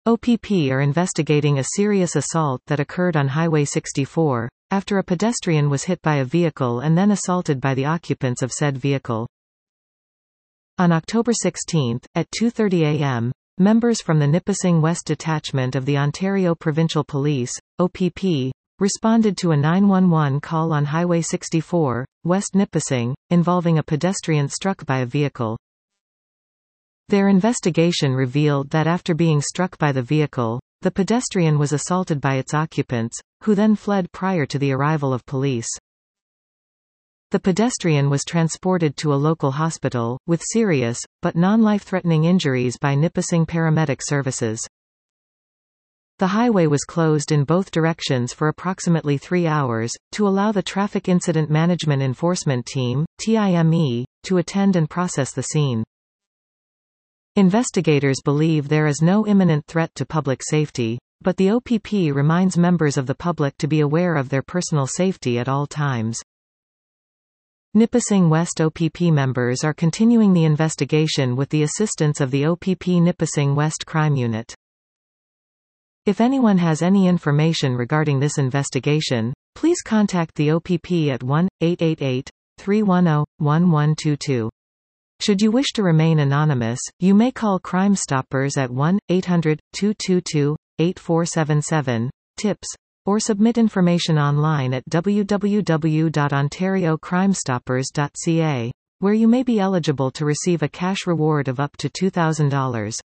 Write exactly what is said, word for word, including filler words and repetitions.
O P P are investigating a serious assault that occurred on Highway sixty-four, after a pedestrian was hit by a vehicle and then assaulted by the occupants of said vehicle. On October sixteenth, at two thirty a m, members from the Nipissing West Detachment of the Ontario Provincial Police, O P P, responded to a nine one one call on Highway sixty-four, West Nipissing, involving a pedestrian struck by a vehicle. Their investigation revealed that after being struck by the vehicle, the pedestrian was assaulted by its occupants, who then fled prior to the arrival of police. The pedestrian was transported to a local hospital, with serious, but non-life-threatening injuries by Nipissing Paramedic Services. The highway was closed in both directions for approximately three hours, to allow the Traffic Incident Management Enforcement Team, T I M E, to attend and process the scene. Investigators believe there is no imminent threat to public safety, but the O P P reminds members of the public to be aware of their personal safety at all times. Nipissing West O P P members are continuing the investigation with the assistance of the O P P Nipissing West Crime Unit. If anyone has any information regarding this investigation, please contact the O P P at one eight eight eight, three one zero, one one two two. Should you wish to remain anonymous, you may call Crime Stoppers at one eight hundred, two two two, eight four seven seven, tips, or submit information online at w w w dot ontario crime stoppers dot c a, where you may be eligible to receive a cash reward of up to two thousand dollars.